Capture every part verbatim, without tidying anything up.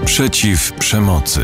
Przeciw przemocy.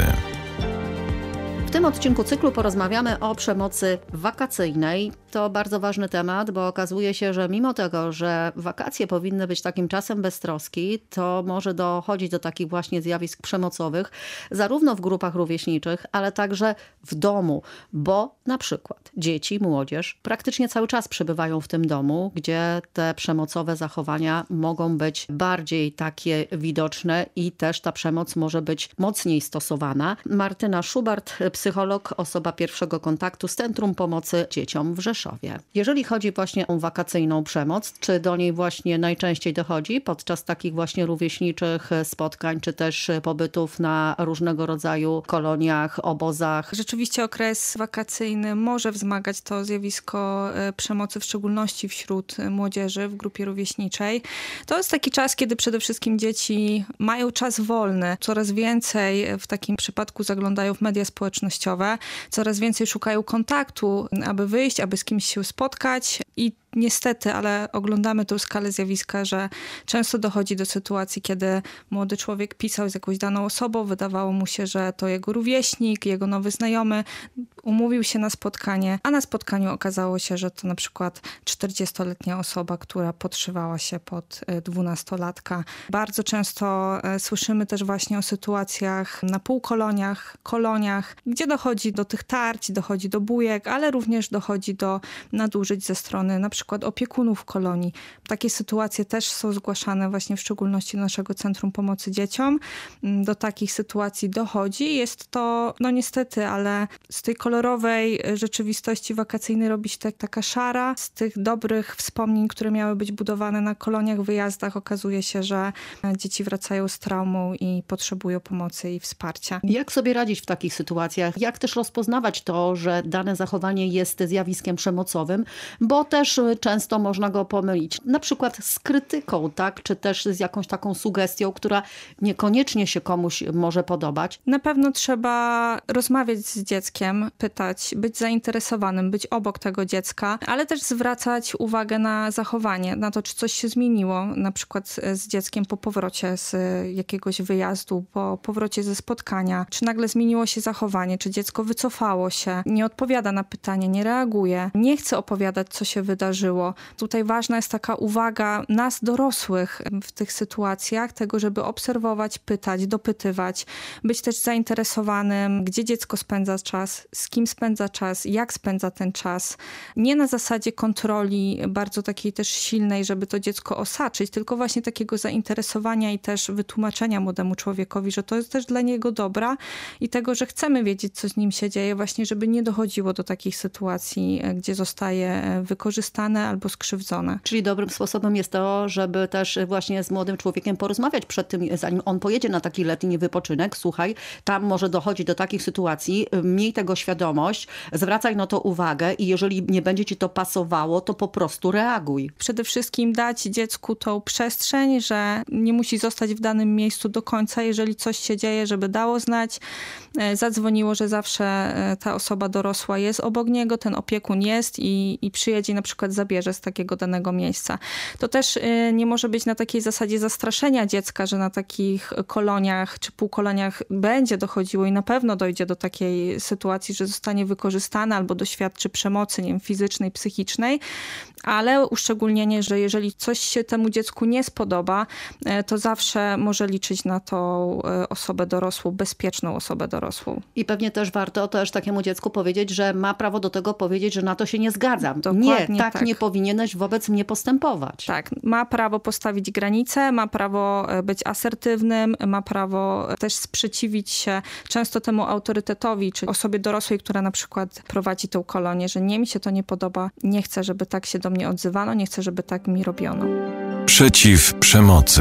W tym odcinku cyklu porozmawiamy o przemocy wakacyjnej. To bardzo ważny temat, bo okazuje się, że mimo tego, że wakacje powinny być takim czasem beztroski, to może dochodzić do takich właśnie zjawisk przemocowych, zarówno w grupach rówieśniczych, ale także w domu, bo na przykład dzieci, młodzież praktycznie cały czas przebywają w tym domu, gdzie te przemocowe zachowania mogą być bardziej takie widoczne i też ta przemoc może być mocniej stosowana. Martyna Szubart, psycholog, osoba pierwszego kontaktu z Centrum Pomocy Dzieciom w Rzeszowie. Jeżeli chodzi właśnie o wakacyjną przemoc, czy do niej właśnie najczęściej dochodzi podczas takich właśnie rówieśniczych spotkań, czy też pobytów na różnego rodzaju koloniach, obozach? Rzeczywiście okres wakacyjny może wzmagać to zjawisko przemocy, w szczególności wśród młodzieży w grupie rówieśniczej. To jest taki czas, kiedy przede wszystkim dzieci mają czas wolny. Coraz więcej w takim przypadku zaglądają w media społecznościowe. Coraz więcej szukają kontaktu, aby wyjść, aby z kimś się spotkać i niestety, ale oglądamy tę skalę zjawiska, że często dochodzi do sytuacji, kiedy młody człowiek pisał z jakąś daną osobą, wydawało mu się, że to jego rówieśnik, jego nowy znajomy, umówił się na spotkanie, a na spotkaniu okazało się, że to na przykład czterdziestoletnia osoba, która podszywała się pod dwunastolatka. Bardzo często słyszymy też właśnie o sytuacjach na półkoloniach, koloniach, gdzie dochodzi do tych tarć, dochodzi do bujek, ale również dochodzi do nadużyć ze strony na przykład opiekunów kolonii. Takie sytuacje też są zgłaszane właśnie w szczególności do naszego Centrum Pomocy Dzieciom. Do takich sytuacji dochodzi. Jest to, no niestety, ale z tej kolorowej rzeczywistości wakacyjnej robi się tak, taka szara. Z tych dobrych wspomnień, które miały być budowane na koloniach, wyjazdach, okazuje się, że dzieci wracają z traumą i potrzebują pomocy i wsparcia. Jak sobie radzić w takich sytuacjach? Jak też rozpoznawać to, że dane zachowanie jest zjawiskiem przemocowym, bo też często można go pomylić. Na przykład z krytyką, tak? Czy też z jakąś taką sugestią, która niekoniecznie się komuś może podobać. Na pewno trzeba rozmawiać z dzieckiem, pytać, być zainteresowanym, być obok tego dziecka, ale też zwracać uwagę na zachowanie, na to, czy coś się zmieniło, na przykład z dzieckiem po powrocie z jakiegoś wyjazdu, po powrocie ze spotkania, czy nagle zmieniło się zachowanie, czy dziecko wycofało się, nie odpowiada na pytanie, nie reaguje, nie chce opowiadać, co się wydarzyło. Tutaj ważna jest taka uwaga nas dorosłych w tych sytuacjach, tego, żeby obserwować, pytać, dopytywać, być też zainteresowanym, gdzie dziecko spędza czas, z kim spędza czas, jak spędza ten czas. Nie na zasadzie kontroli bardzo takiej też silnej, żeby to dziecko osaczyć, tylko właśnie takiego zainteresowania i też wytłumaczenia młodemu człowiekowi, że to jest też dla niego dobra i tego, że chcemy wiedzieć, co z nim się dzieje, właśnie żeby nie dochodziło do takich sytuacji, gdzie zostaje wykorzystane albo skrzywdzone. Czyli dobrym sposobem jest to, żeby też właśnie z młodym człowiekiem porozmawiać przed tym, zanim on pojedzie na taki letni wypoczynek. Słuchaj, tam może dochodzić do takich sytuacji, miej tego świadomość, zwracaj na to uwagę i jeżeli nie będzie ci to pasowało, to po prostu reaguj. Przede wszystkim dać dziecku tą przestrzeń, że nie musi zostać w danym miejscu do końca, jeżeli coś się dzieje, żeby dało znać, zadzwoniło, że zawsze ta osoba dorosła jest obok niego, ten opiekun jest i, i przyjedzie na przykład zabierze z takiego danego miejsca. To też nie może być na takiej zasadzie zastraszenia dziecka, że na takich koloniach czy półkoloniach będzie dochodziło i na pewno dojdzie do takiej sytuacji, że zostanie wykorzystane albo doświadczy przemocy, nie wiem, fizycznej, psychicznej, ale uszczególnienie, że jeżeli coś się temu dziecku nie spodoba, to zawsze może liczyć na tą osobę dorosłą, bezpieczną osobę dorosłą. I pewnie też warto też takiemu dziecku powiedzieć, że ma prawo do tego powiedzieć, że na to się nie zgadzam. Dokładnie nie, tak, tak nie powinieneś wobec mnie postępować. Tak, ma prawo postawić granice, ma prawo być asertywnym, ma prawo też sprzeciwić się często temu autorytetowi, czy osobie dorosłej, która na przykład prowadzi tą kolonię, że nie, mi się to nie podoba, nie chcę, żeby tak się do mnie odzywano, nie chcę, żeby tak mi robiono. Przeciw przemocy.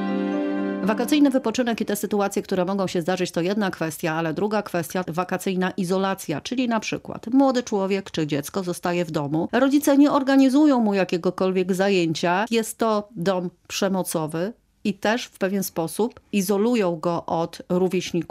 Wakacyjny wypoczynek i te sytuacje, które mogą się zdarzyć, to jedna kwestia, ale druga kwestia, wakacyjna izolacja, czyli na przykład młody człowiek czy dziecko zostaje w domu, rodzice nie organizują mu jakiegokolwiek zajęcia, jest to dom przemocowy i też w pewien sposób izolują go od rówieśników,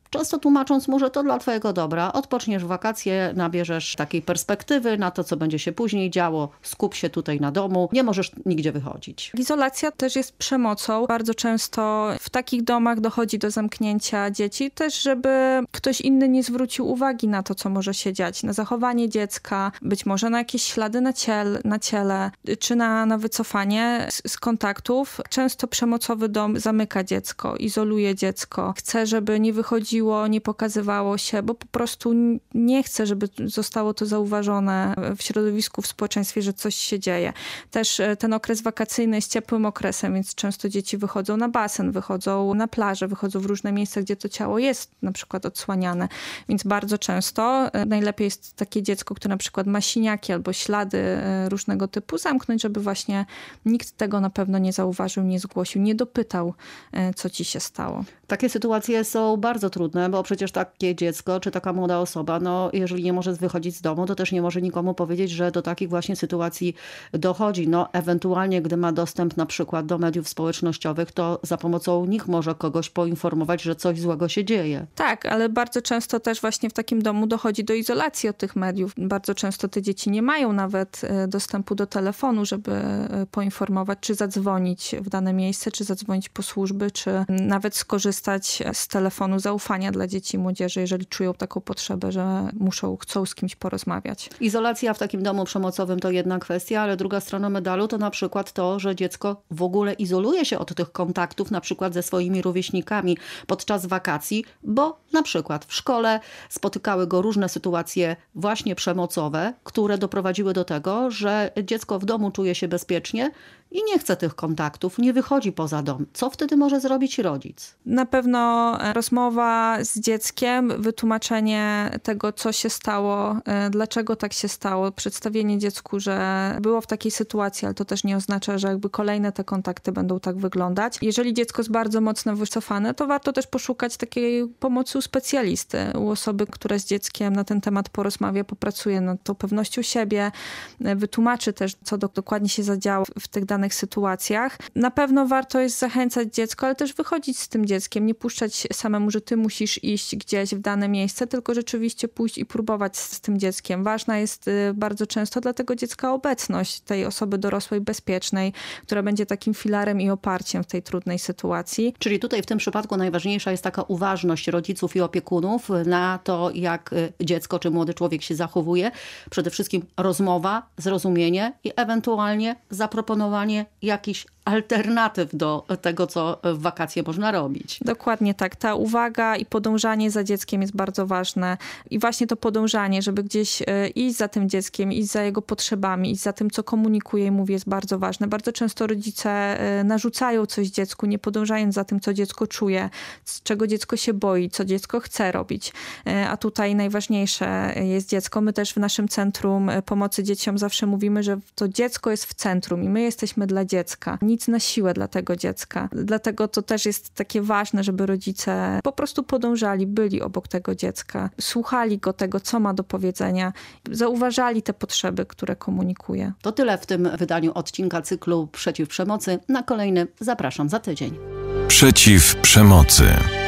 często tłumacząc mu, że to dla twojego dobra, odpoczniesz w wakacje, nabierzesz takiej perspektywy na to, co będzie się później działo, skup się tutaj na domu, nie możesz nigdzie wychodzić. Izolacja też jest przemocą. Bardzo często w takich domach dochodzi do zamknięcia dzieci, też żeby ktoś inny nie zwrócił uwagi na to, co może się dziać, na zachowanie dziecka, być może na jakieś ślady na ciele, na ciele czy na, na wycofanie z, z kontaktów. Często przemocowy dom zamyka dziecko, izoluje dziecko, chce, żeby nie wychodziło, nie pokazywało się, bo po prostu nie chce, żeby zostało to zauważone w środowisku, w społeczeństwie, że coś się dzieje. Też ten okres wakacyjny jest ciepłym okresem, więc często dzieci wychodzą na basen, wychodzą na plażę, wychodzą w różne miejsca, gdzie to ciało jest na przykład odsłaniane. Więc bardzo często najlepiej jest takie dziecko, które na przykład ma siniaki albo ślady różnego typu, zamknąć, żeby właśnie nikt tego na pewno nie zauważył, nie zgłosił, nie dopytał, co ci się stało. Takie sytuacje są bardzo trudne, bo przecież takie dziecko czy taka młoda osoba, no jeżeli nie może wychodzić z domu, to też nie może nikomu powiedzieć, że do takich właśnie sytuacji dochodzi. No ewentualnie, gdy ma dostęp na przykład do mediów społecznościowych, to za pomocą nich może kogoś poinformować, że coś złego się dzieje. Tak, ale bardzo często też właśnie w takim domu dochodzi do izolacji od tych mediów. Bardzo często te dzieci nie mają nawet dostępu do telefonu, żeby poinformować, czy zadzwonić w dane miejsce, czy zadzwonić po służby, czy nawet skorzystać z telefonu zaufania dla dzieci i młodzieży, jeżeli czują taką potrzebę, że muszą, chcą z kimś porozmawiać. Izolacja w takim domu przemocowym to jedna kwestia, ale druga strona medalu to na przykład to, że dziecko w ogóle izoluje się od tych kontaktów, na przykład ze swoimi rówieśnikami podczas wakacji, bo na przykład w szkole spotykały go różne sytuacje właśnie przemocowe, które doprowadziły do tego, że dziecko w domu czuje się bezpiecznie i nie chce tych kontaktów, nie wychodzi poza dom. Co wtedy może zrobić rodzic? Na pewno rozmowa z dzieckiem, wytłumaczenie tego, co się stało, dlaczego tak się stało, przedstawienie dziecku, że było w takiej sytuacji, ale to też nie oznacza, że jakby kolejne te kontakty będą tak wyglądać. Jeżeli dziecko jest bardzo mocno wycofane, to warto też poszukać takiej pomocy u specjalisty, u osoby, która z dzieckiem na ten temat porozmawia, popracuje nad tą pewnością siebie, wytłumaczy też, co do, dokładnie się zadziało w tych danych sytuacjach. Na pewno warto jest zachęcać dziecko, ale też wychodzić z tym dzieckiem, nie puszczać samemu, że ty musisz iść gdzieś w dane miejsce, tylko rzeczywiście pójść i próbować z tym dzieckiem. Ważna jest bardzo często dla tego dziecka obecność tej osoby dorosłej, bezpiecznej, która będzie takim filarem i oparciem w tej trudnej sytuacji. Czyli tutaj w tym przypadku najważniejsza jest taka uważność rodziców i opiekunów na to, jak dziecko czy młody człowiek się zachowuje. Przede wszystkim rozmowa, zrozumienie i ewentualnie zaproponowanie jakichś alternatyw do tego, co w wakacje można robić. Dokładnie tak. Ta uwaga i podążanie za dzieckiem jest bardzo ważne. I właśnie to podążanie, żeby gdzieś iść za tym dzieckiem, iść za jego potrzebami, iść za tym, co komunikuje i mówi, jest bardzo ważne. Bardzo często rodzice narzucają coś dziecku, nie podążając za tym, co dziecko czuje, z czego dziecko się boi, co dziecko chce robić. A tutaj najważniejsze jest dziecko. My też w naszym Centrum Pomocy Dzieciom zawsze mówimy, że to dziecko jest w centrum i my jesteśmy dla dziecka. Nic na siłę dla tego dziecka. Dlatego to też jest takie ważne, żeby rodzice po prostu podążali, byli obok tego dziecka, słuchali go tego, co ma do powiedzenia, zauważali te potrzeby, które komunikuje. To tyle w tym wydaniu odcinka cyklu Przeciw Przemocy. Na kolejny zapraszam za tydzień. Przeciw przemocy.